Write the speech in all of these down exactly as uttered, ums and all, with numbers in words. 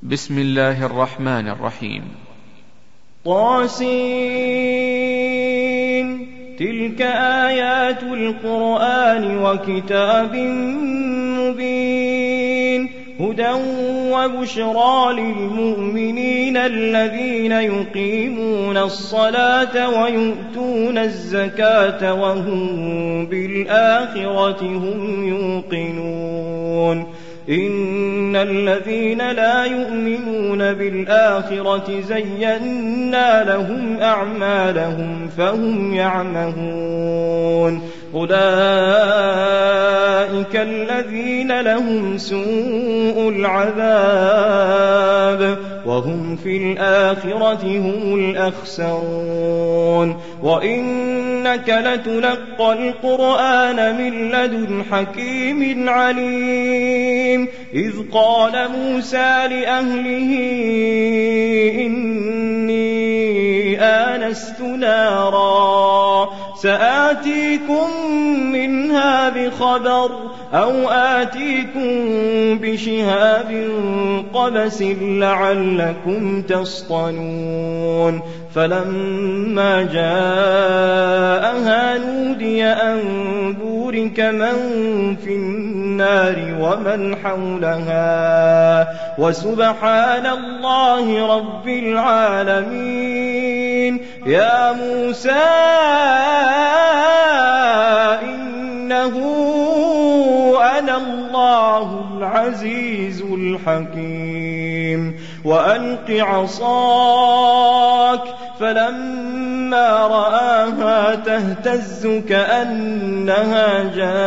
بسم الله الرحمن الرحيم. طاسين. تلك آيات القرآن وكتاب مبين هدى وبشرى للمؤمنين الذين يقيمون الصلاة ويؤتون الزكاة وهم بالآخرة هم يوقنون. إن الذين لا يؤمنون بالآخرة زينا لهم أعمالهم فهم يعمهون. أولئك الذين لهم سوء العذاب وهم في الآخرة هم الأخسرون. وإنك لتلقى القرآن من لدن حكيم عليم. إذ قال موسى لأهله إني آنست نارا سآتيكم منها بخبر أو آتيكم بشهاب قبس لعلكم تصطلون. فلما جاءها نودي أن بورك من في النار ومن حولها وسبحان الله رب العالمين. يا موسى إنه أنا الله العزيز الحكيم. وألق عصاك فلما رآها تهتز كأنها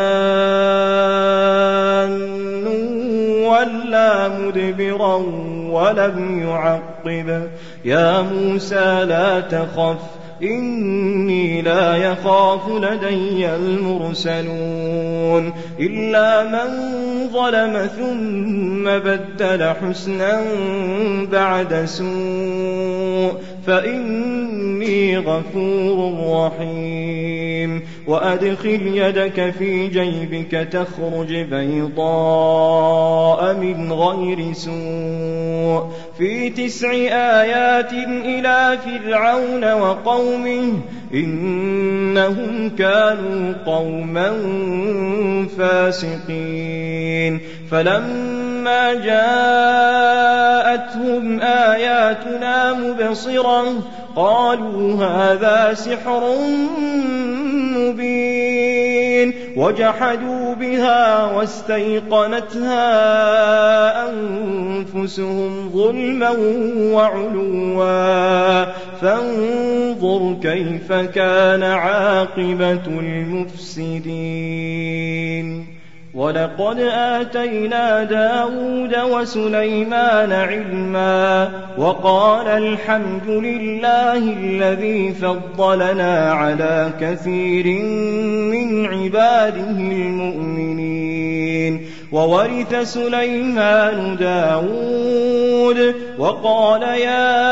جان ولا مدبرا ولم يعقب. يا موسى لا تخف إني لا يخاف لدي المرسلون. إلا من ظلم ثم بدل حسنا بعد سوء فإني غفور رحيم. وأدخل يدك في جيبك تخرج بيضاء من غير سوء في تسع آيات إلى فرعون وقومه إنهم كانوا قوما فاسقين. فلما جاءتهم آياتنا مبصرة قالوا هذا سحر مبين وجحدوا بها واستيقنتها أنفسهم ظلما وعلوا فانظر كيف كان عاقبة المفسدين. ولقد آتينا داود وسليمان علما وقال الحمد لله الذي فضلنا على كثير من عباده المؤمنين. وورث سليمان داود وقال يا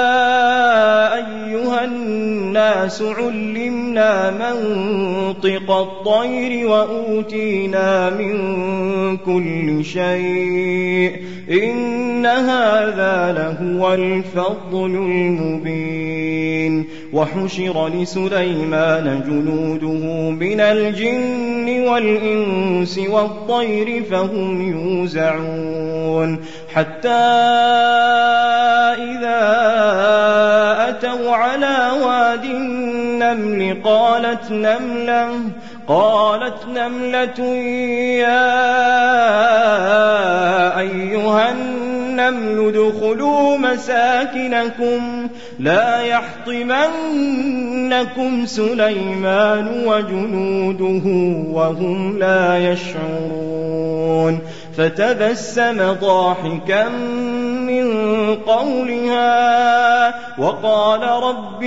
أيها الناس علمنا منطق الطير وأوتينا من كل شيء إن هذا لهو الفضل المبين. وحشر لسليمان جنوده من الجن والإنس والطير فهم يوزعون. حتى إذا أتوا على واد النمل قالت نملة قالت نملة يا أيها النمل ادخلوا مساكنكم لا يحطمنكم سليمان وجنوده وهم لا يشعرون. فتبسم ضاحكا من قولها وقال رب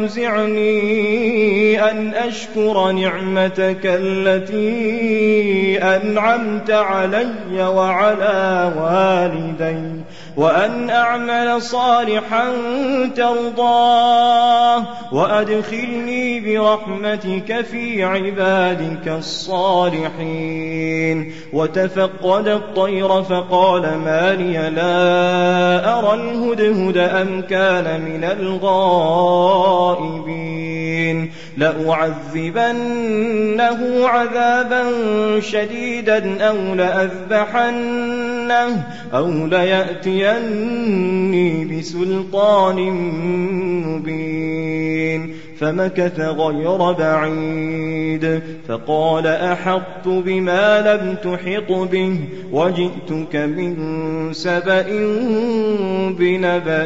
أوزعني أن أشكر نعمتك التي أنعمت علي وعلى والدي وأن أعمل صالحا ترضاه وأدخلني برحمتك في عبادك الصالحين. وتفقد الطير فقال ما لي لا أرى الهدهد أم كان من الغائبين لأعذبنه عذابا شديدا أو لأذبحنه أو ليأتيني بسلطان مبين. فمكث غير بعيد فقال أحطت بما لم تحط به وجئتك من سبأ بنبأ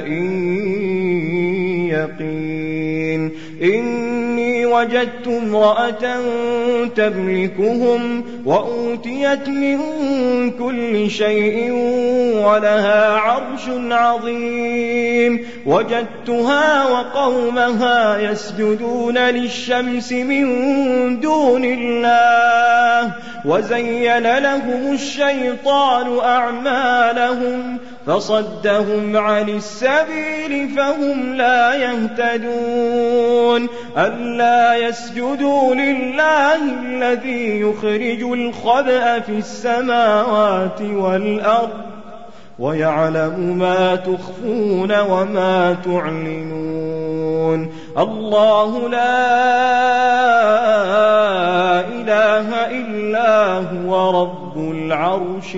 يقين. إني وجدت امرأة تملكهم وأوتيت من كل شيء ولها عرش عظيم. وجدتها وقومها يسجدون للشمس من دون الله وزين لهم الشيطان أعمالهم فصدهم عن السبيل فهم لا يهتدون. ألا يسجدوا لله الذي يخرج الخبأ في السماوات والأرض ويعلم ما تخفون وما تعلنون. الله لا إله إلا هو رب العرش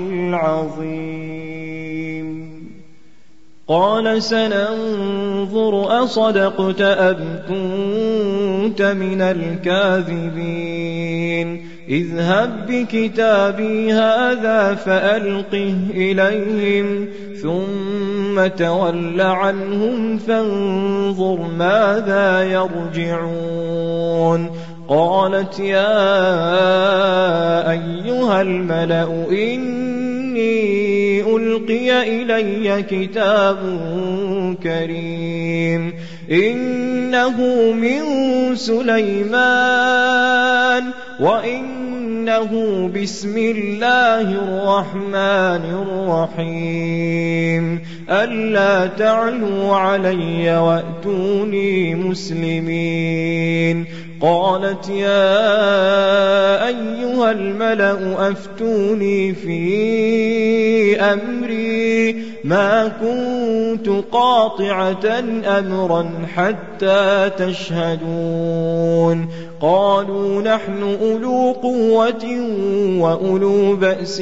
العظيم. قال سننظر أصدقت أم كنت من الكاذبين. اذهب بكتابي هذا فألقه إليهم ثم تول عنهم فانظر ماذا يرجعون. قالت يا أيها الملأ إني ألقي إلي كتاب كريم إنه من سليمان وإنه بسم الله الرحمن الرحيم ألا تعلوا علي وأتوني مسلمين. قالت يا أيها الملأ أفتوني في أمري ما كنت قاطعة أمرا حتى تشهدون. قالوا نحن أولو قوة وأولو بأس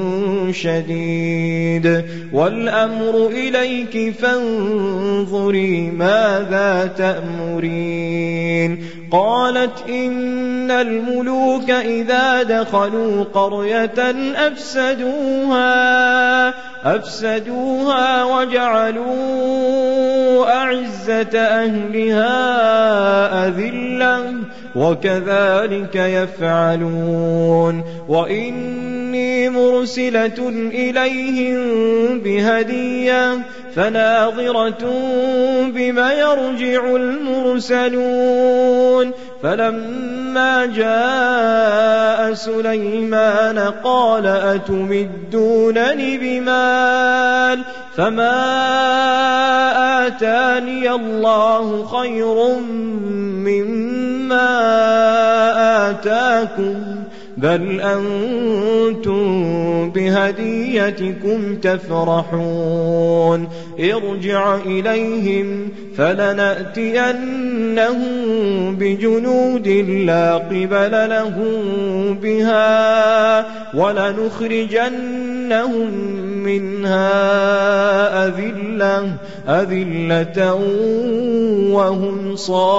شديد والأمر إليك فانظري ماذا تأمرين. قالت إن الملوك إذا دخلوا قرية أفسدوها أفسدوها وجعلوا أعزة أهلها أذلة وكذلك يفعلون. وإني مرسلة إليهم بهدية فناظرة بما يرجع المرسلون. فلما جاء سليمان قال أتمدونني بمال فما آتاني الله خير مما آتاكم بل أنتم بهديتكم تفرحون. ارجع إليهم فلنأتينهم بجنود لا قبل لهم بها ولنخرجنهم منها أذلة أذلة وهم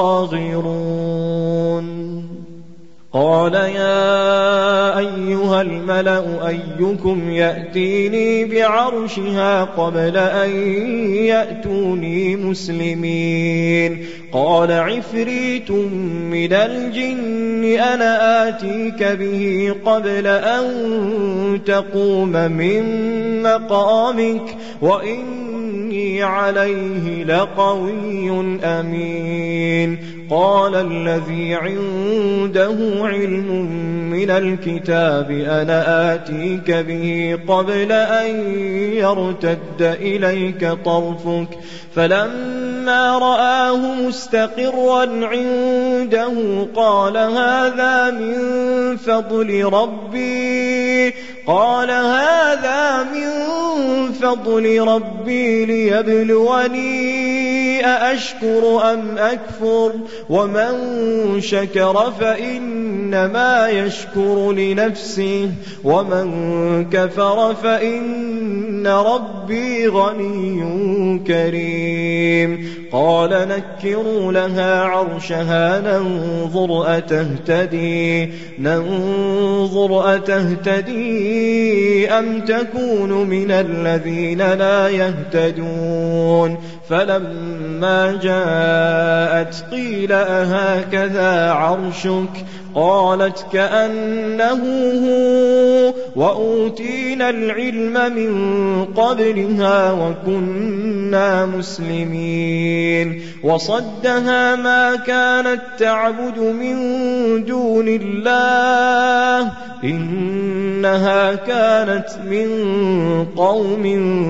صاغرون. قال يا أيها الملأ أيكم يأتيني بعرشها قبل أن يأتوني مسلمين. قال عفريت من الجن أنا آتيك به قبل أن تقوم من مقامك وإني عليه لقوي أمين. قال الذي عنده علم من الكتاب أنا آتيك به قبل أن يرتد إليك طرفك فلما رآه مستقرا عنده قال هذا من فضل ربي قال هذا من فضل ربي ليبلوني أأشكر أم أكفر ومن شكر فإنما يشكر لنفسه ومن كفر فإن ربي غني كريم قال نكروا لها عرشها ننظر أتهتدي ننظر أتهتدي أم تكون من الذين لا يهتدون فلما جاءت قيل أهكذا عرشك قالت كأنه هو وأوتينا العلم من قبلها وكنا مسلمين وصدها ما كانت تعبد من دون الله إنها كانت من قوم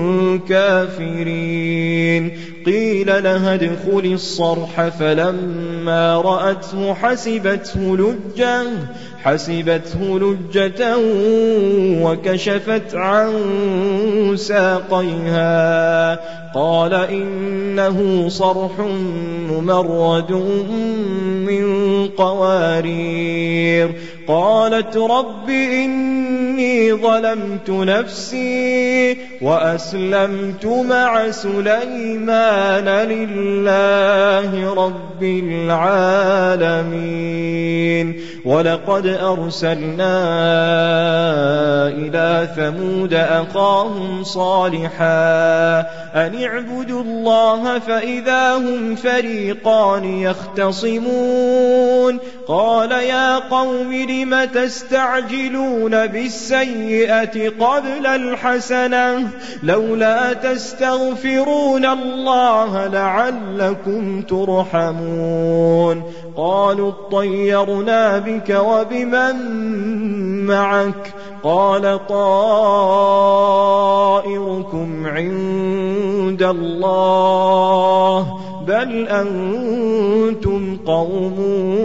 كافرين قيل لها ادخل الصرح فلما رأته حسبته لجة حسبته لجة وكشفت عن ساقيها قال إنه صرح ممرد من قوارير قالت رب إني ظلمت نفسي وأسلمت مع سليمان لله رب العالمين ولقد أرسلنا إلى ثمود أخاهم صالحا أن اعبدوا الله فإذا هم فريقان يختصمون قال يا قوم لم تستعجلون بالسيئة قبل الحسنة لولا تستغفرون الله لعلكم ترحمون قالوا اطيرنا بك وبمن معك قال طائركم عند الله بل أنتم قوم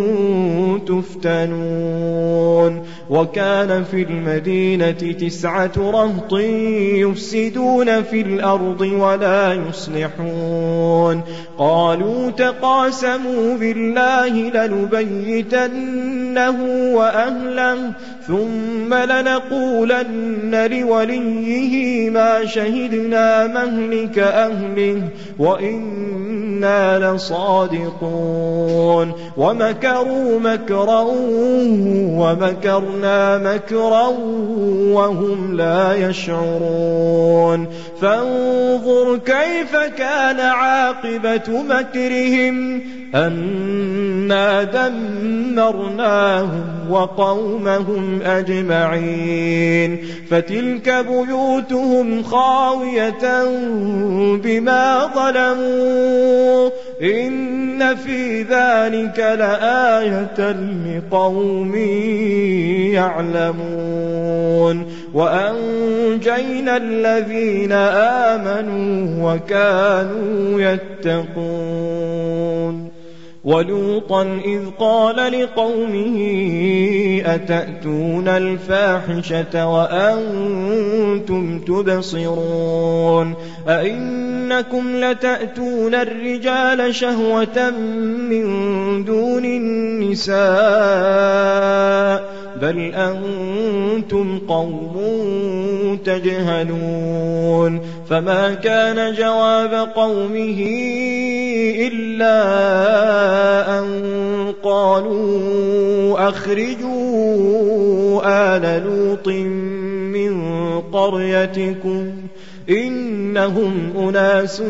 تفتنون وكان في المدينة تسعة رهط يفسدون في الأرض ولا يصلحون قالوا تقاسموا بالله لنبيتنه وأهله ثم لنقولن لوليه ما شهدنا مهلك أهله وإنا لصادقون ومكروا مكرا ومكرنا مكرا وهم لا يشعرون فانظر كيف كان عاقبة مكرهم أنا دمرناهم وقومهم أجمعين فتلك بيوتهم خاوية بما ظلموا إن في ذلك لآية لقوم يعلمون وأنجينا الذين آمنوا وكانوا يتقون ولوطا إذ قال لقومه أتأتون الفاحشة وأنتم تبصرون أئنكم لتأتون الرجال شهوة من دون النساء بل أنتم قوم تجهلون فما كان جواب قومه إلا أن قالوا أخرجوا آل لوط من قريتكم إنهم أناس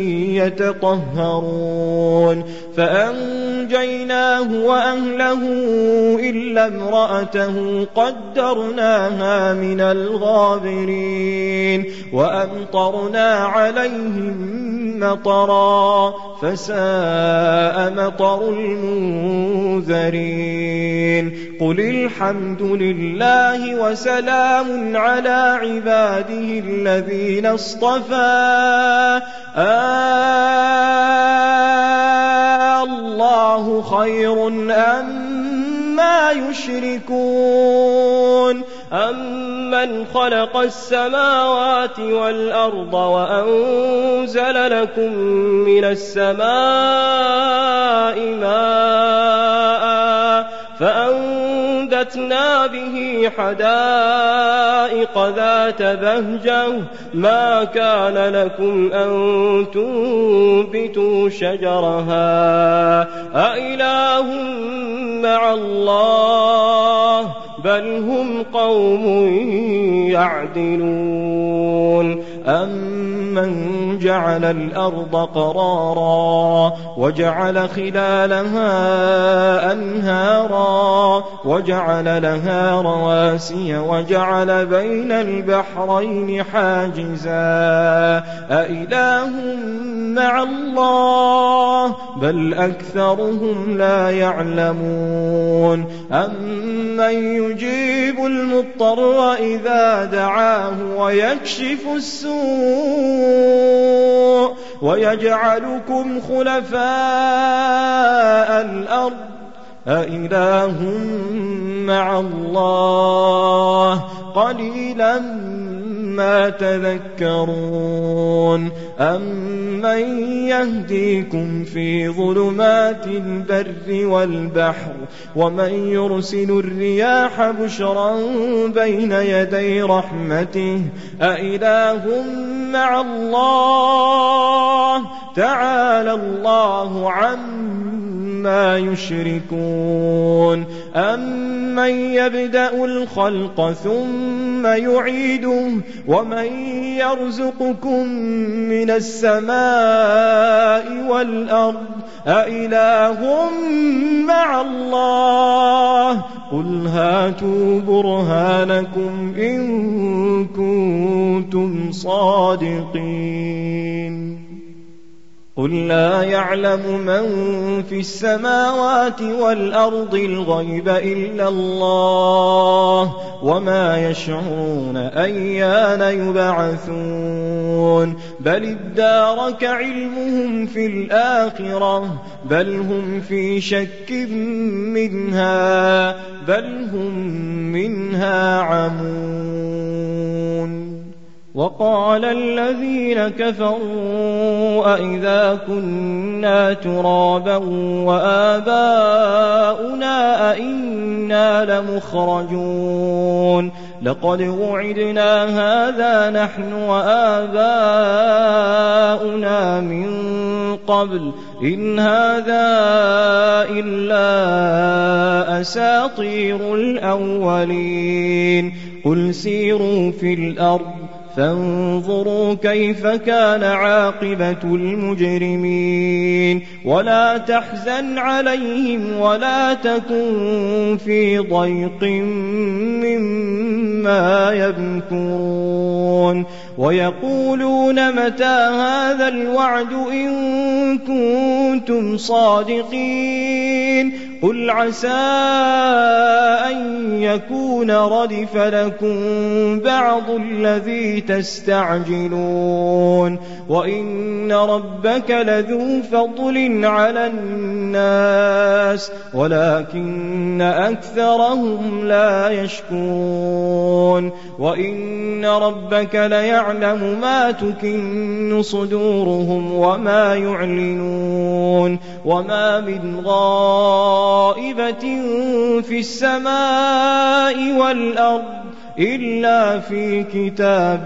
يتطهرون فأنجيناه وأهله إلا امرأته قدرناها من الغابرين وأمطرنا عليهم مطرا فساء مطر المنذرين قل الحمد لله وسلام على عباده الذين اصطفى آه الله خير أما يشركون أمن خلق السماوات والأرض وأنزل لكم من السماء ماء فأنبتنا به حدائق ذات بهجة ما كان لكم أن تنبتوا شجرها أإله مع الله بل هم قوم يعدلون أمن جعل الأرض قرارا وجعل خلالها أنهارا وجعل لها رواسي وجعل بين البحرين حاجزا أإله مع الله بل أكثرهم لا يعلمون أمن يجيب المضطر إذا دعاه ويكشف السوء ويجعلكم خلفاء الأرض أإله مع الله قليلا ما تذكرون أمن يهديكم في ظلمات البر والبحر ومن يرسل الرياح بشرا بين يدي رحمته أإله مع الله تعالى الله عما يشركون أمن يبدأ الخلق ثم يعيده ومن يرزقكم من السماء والأرض أإله مع الله قل هاتوا برهانكم إن كنتم صادقين قل لا يعلم من في السماوات والأرض الغيب إلا الله وما يشعرون أيان يبعثون بل ادارك علمهم في الآخرة بل هم في شك منها بل هم منها عمون وقال الذين كفروا أئذا كنا ترابا وآباؤنا أئنا لمخرجون لقد وعدنا هذا نحن وآباؤنا من قبل إن هذا إلا أساطير الأولين قل سيروا في الأرض فانظروا كيف كان عاقبة المجرمين ولا تحزن عليهم ولا تكن في ضيق مما يمكرون ويقولون متى هذا الوعد إن كنتم صادقين قل عسى أن يكون ردف لكم بعض الذي تستعجلون وإن ربك لذو فضل على الناس ولكن أكثرهم لا يشكرون وإن ربك ليعلم ما تكن صدورهم وما يعلنون وما من غائبة في السماء والأرض إلا في كتاب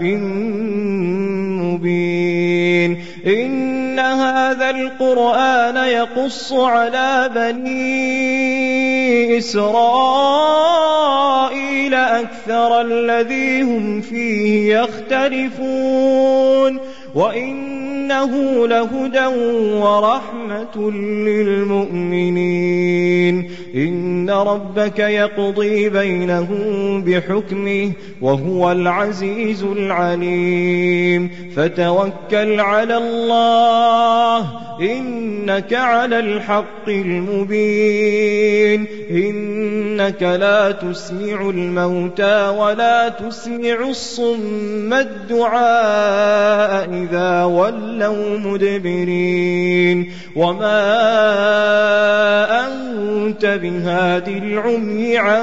مبين إن هذا القرآن يقص على بني إسرائيل أكثر الذي هم فيه يختلفون وإن وإنه لهدى ورحمة للمؤمنين. إن ربك يقضي بينهم بحكمه وهو العزيز العليم. فتوكل على الله إنك على الحق المبين. إنك لا تسمع الموتى ولا تسمع الصم الدعاء إذا ولوا مدبرين. وما أنت بهاد العمي عن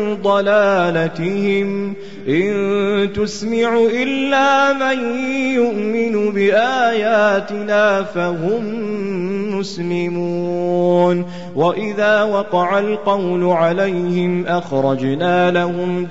ضلالتهم إن تسمع إلا من يؤمن بآياتنا فهم مسلمون. وإذا وقع القول عليهم أخرجنا لهم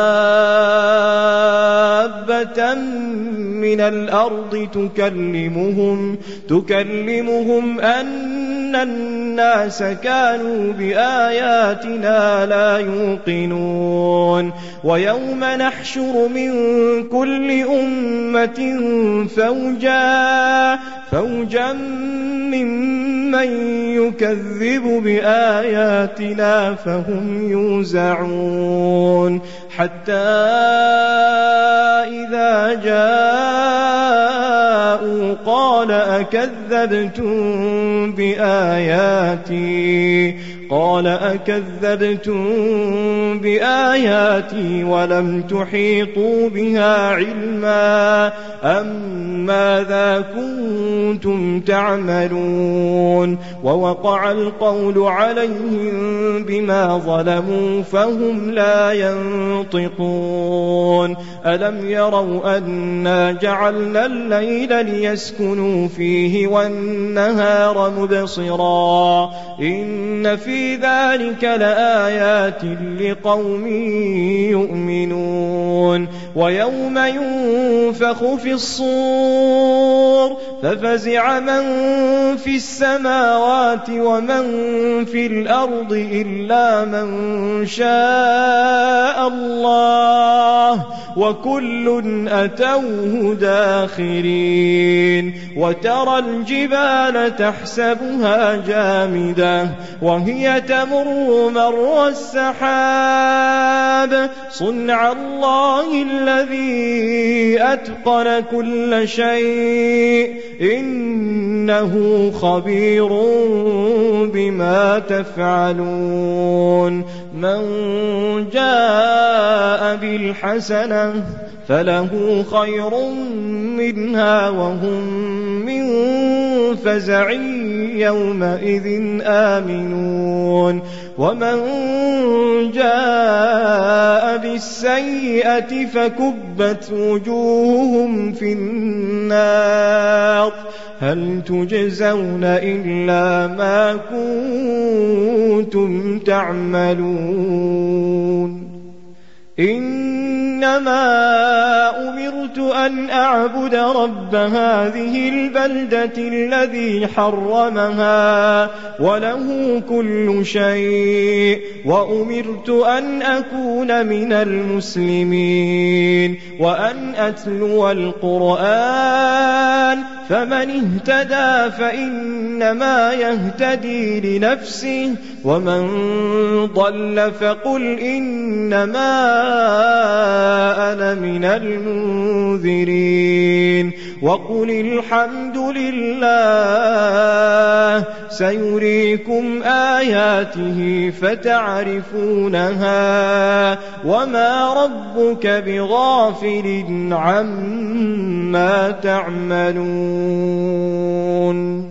دابة من الأرض تكلمهم, تكلمهم أن الناس كانوا بآياتنا لا يوقنون. ويوم نحشر من كل أمة فوجا, فوجا ممن يكذب بآياتنا فهم يوزعون. حتى إذا جاءوا قال أكذبتم بآياتي قال أكذبتم بآياتي ولم تحيطوا بها علما أم ماذا كنتم تعملون. ووقع القول عليهم بما ظلموا فهم لا ينطقون. ألم يروا أنا جعلنا الليل ليسكنوا فيه والنهار مبصرا إن في في ذلك لآيات لقوم يؤمنون. ويوم ينفخ في الصور ففزع من في السماوات ومن في الأرض إلا من شاء الله وكل أتوه داخرين. وترى الجبال تحسبها جامدة وهي تمر مر السحاب صنع الله الذي أتقن كل شيء إنه خبير بما تفعلون. من جاء بالحسنة فله خير منها وهم من فزع يومئذ آمنون. ومن جاء بالسيئة فكبت وجوههم في النار هل تجزون إلا ما كنتم تعملون. إنما أمرت أن أعبد رب هذه البلدة الذي حرمها وله كل شيء وأمرت أن أكون من المسلمين وأن أتلو القرآن فمن اهتدى فإنما يهتدي لنفسه ومن ضل فقل إنما أنا من المنذرين. وقل الحمد لله سيريكم آياته فتعرفونها وما ربك بغافل عما تعملون.